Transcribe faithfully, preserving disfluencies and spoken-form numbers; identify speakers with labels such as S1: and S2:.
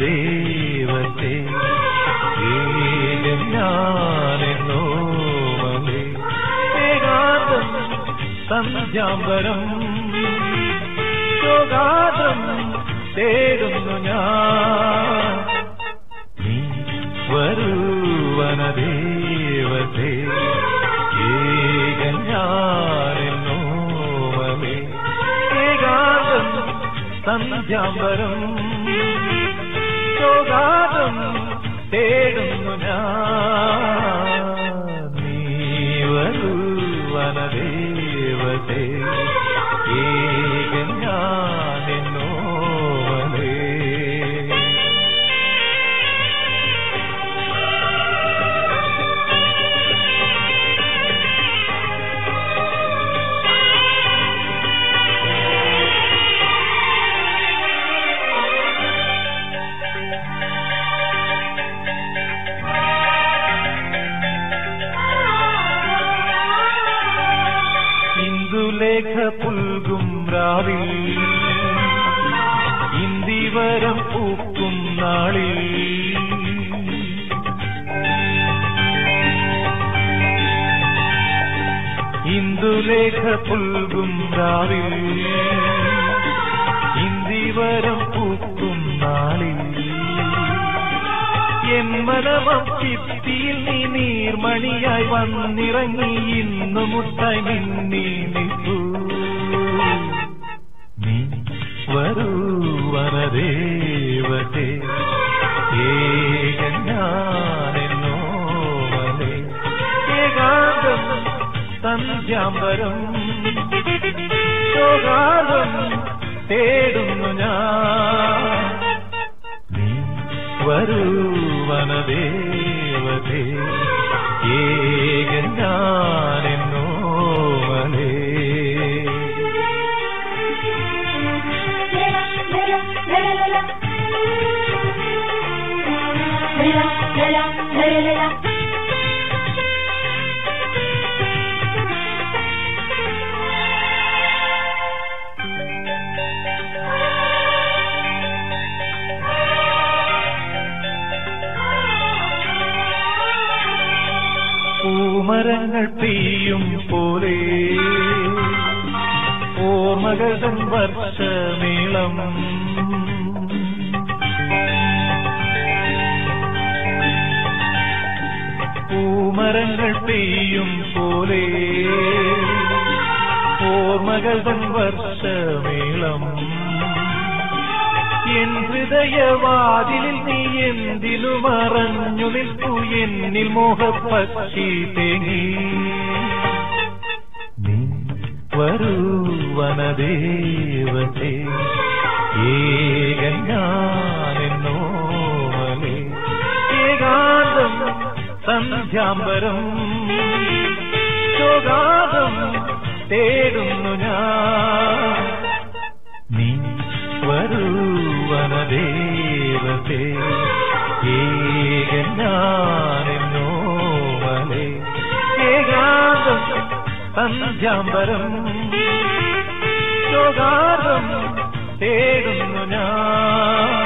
S1: വനദേവത്തെ ഞാനെന്നോ മലേ ഏകാന്തം സന്ധ്യാംബരം യോഗാതം തേടുന്നു ഞാൻ നീ വരൂ വനദേവത്തെ ഞാനെന്നോ മലേ ഏകാന്തം സന്ധ്യാംബരം യോഗാതം തേടുന്നു ഞാൻ നീ വരൂ വനദേവത്തെ ഞാനെന്നോ മലേ ഇന്ദുലേഖ പുൽകും രാവിൽ ഇന്ദിവരം പൂക്കും നാളിൽ ഇന്ദുലേഖ പുൽകും രാവിൽ ഇന്ദിവരം പൂക്കും നാളിൽ എൻ മനമം ചിത്തിയിൽ നീ നീർമണിയായി വന്നിറങ്ങി ഇന്നു മുട്ടായി നിന്നി നിൽപ്പൂ നീ വരൂ വനദേവത്തെ ഞാനെന്നോ മലേ ഏകാന്തം സന്ധ്യാംബരം യോഗാതം തേടുന്നു ഞാൻ നീ വരൂ വനദേവത്തെ ഞാനെന്നോ മലേ പൂമരങ്ങൾ പെയ്യും പോലെ ഓർമ്മകൾ തൻ വർഷമേളം പൂമരങ്ങൾ പെയ്യും പോലെ ഓർമ്മകൾ തൻ വർഷമേളം എൻ ഹൃദയവാതിലിൽ നീ എന്തിനു മറഞ്ഞു നിൽക്കൂ എന്നിൽ മോഹപ്പക്ഷി തേങ്ങി നീ വരൂ വനദേവത്തെ ഞാനെന്നോ മലേ ഏകാന്തം സന്ധ്യാംബരം യോഗാതം തേടുന്നു ഞാൻ നീ വരൂ വനദേവത്തെ ഞാനെന്നോ മലേ ഏകാന്തം സന്ധ്യാംബരം യോഗാതം തേടുന്നു ഞാൻ